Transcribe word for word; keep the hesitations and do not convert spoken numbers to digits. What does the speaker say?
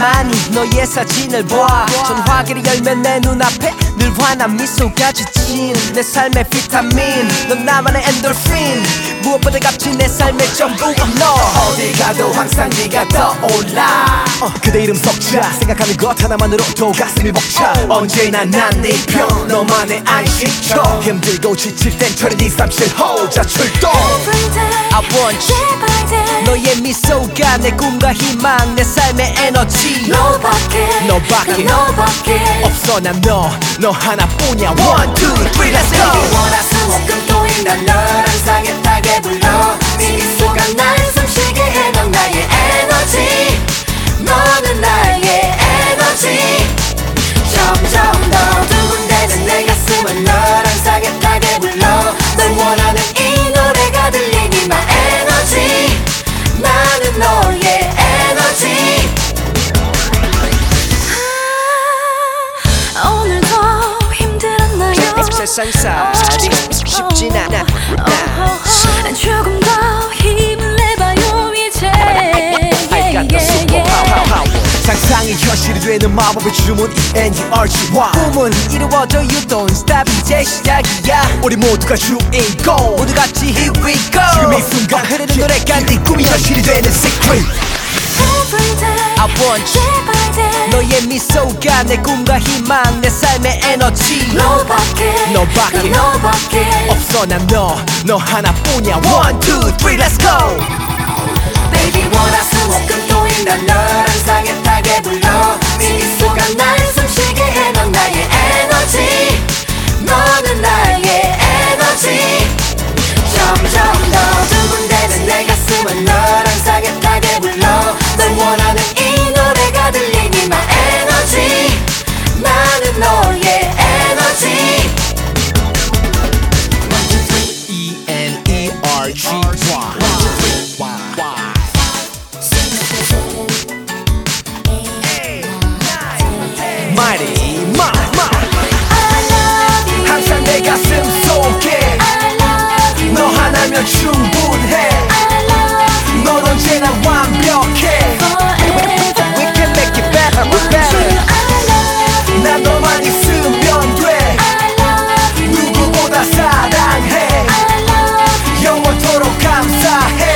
가만히 너의 사진을 봐. 전화기를 열면 내 눈앞에 늘 환한 미소가 지친 내 삶의 비타민. 넌 나만의 엔돌핀. 무엇보다 값진 내 삶의 전부가 너. 어디 가도 항상 네가 떠올라. 어, 그대 이름 석자 생각하는 것 하나만으로도 가슴이 벅차. 언제나 난 네 편 너만의 안식처. 힘들고 지칠 땐 저리 네 삼칠 호자 출동. I want you. 너의 미소가 내 꿈과 희망 내 삶의 에너지. 너밖에 너밖에 너밖에 없어 난 너 너 하나뿐이야. One, two, three, let's go. 월화수목금토일 난 널 항상 애타게 불러. 네 미소가 날 숨쉬게 해. 넌 나의 에너지. 너는 나의 에너지. 점점 더 두근대는 내 가슴은 널 항상 애타게 불러. 널 원하는 이 노래가 들리니 my energy. 나는 너의 에너지. 아, 오늘도 힘들었나요? 세상살이 쉽진 않아. 조금 더 힘을 내봐요 이제. I got the superpower. 상상이 현실이 되는 마법의 주문 엔 이 알 지 와이. 꿈은 이루어져 you don't stop 이제 시작이야. 우리 모두가 주인공 모두 같이 here we go. 지금 이 순간 흐르는 노래가 네 꿈이 현실이 되는 secret. I want you. 너의 미소가 내 꿈과 희망 내 삶의 에너지. 너밖에 너밖에 너밖에 없어 난 너 너 하나뿐이야. One, two, three, let's go. Baby 월화수목금토일 난 널 항상 애타게 불러. 네 미소가 날 숨쉬게 해. 넌 나의 에너지. 너는 나의 에너지. 점점 더 두근대는 내 가슴은 널 항상 애타게 불러. 널 원하는 이 노래가 들리니 my energy. 나는 너의 에너지. E N E R G Y. Mighty Ma Ma. 항상 내 가슴 속에 너 하나면 충분해. 넌 언제나 완벽해. We can make it better, better. 난 너만 있으면 돼. 누구보다 사랑해. 영원토록 감사해.